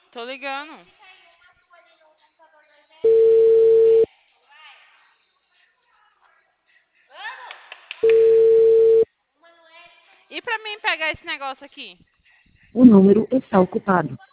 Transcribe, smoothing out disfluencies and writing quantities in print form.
Tô ligando. E pra mim pegar esse negócio aqui? O número está ocupado.